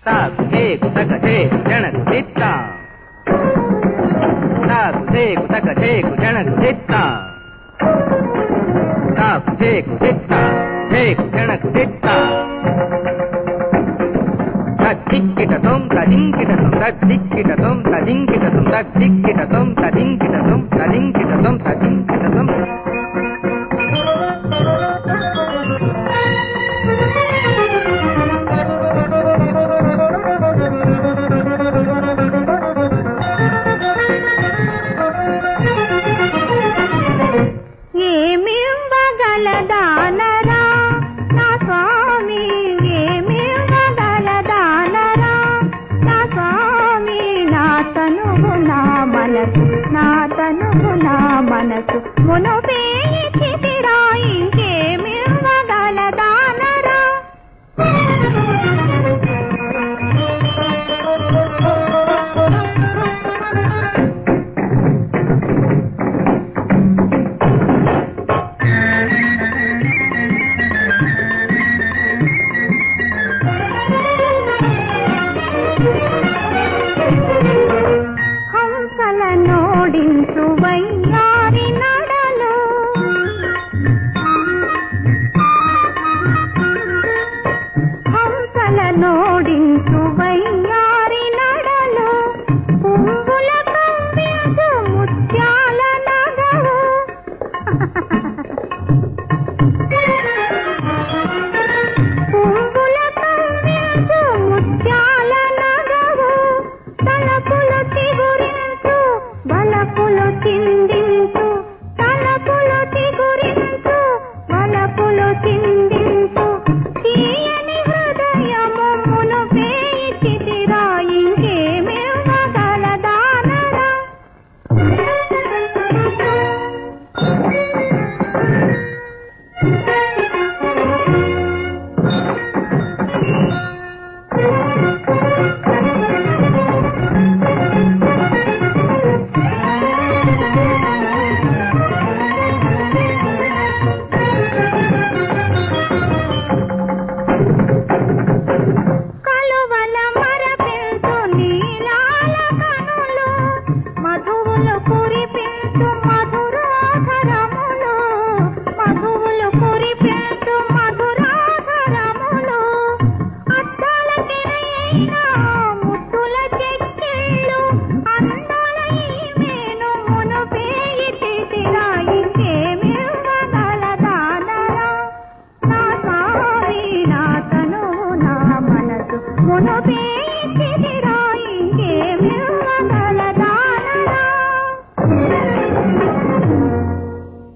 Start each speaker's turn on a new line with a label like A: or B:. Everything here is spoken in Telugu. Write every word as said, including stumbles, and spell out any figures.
A: తాకు ధేకు తక ధేకు జనకు దిత్త తాకు ధేకు తక ధేకు జనకు దిత్త తాకు ధేకు దిత్త ధేకు జనకు దిత్త తద్దిక్కిటతం తదింకిటతం తద్దిక్కిటతం తదింకిటతం తద్దిక్కిటతం తదింకిటతం తదింకిటతం తదింకిటతం
B: నా తనువు నా మనసు మునుపేయి చితిరా ఇంకేమివ్వగలదానరా నోడించు వయ్యారి నడలు హంసల నోడించు వయ్యారి నడలు పువ్వుల కవ్వించు ముత్యాల నగవు పువ్వుల కవ్వించు ముత్యాల నగవు తలపులు చిగురించు బలపులు చిందించు తలపులు చిగురించు బలపులు చిందించు తీయని హృదయము మునుపేయి చితిరా ఇంకేమివ్వగలదానరా కలువల మరపించు నీలాల కనులు మధువులు కురిపించు మధురాధరములు మధువులు కురిపించు మధురాధరములు అద్దాల కిరయైన ముద్దుల చెక్కిళ్ళు అందాల ఈమెను మునుపేయి చితిరా ఇంకేమివ్వగలదానరా నా స్వామి నా తనువు నా మనసు మునుపే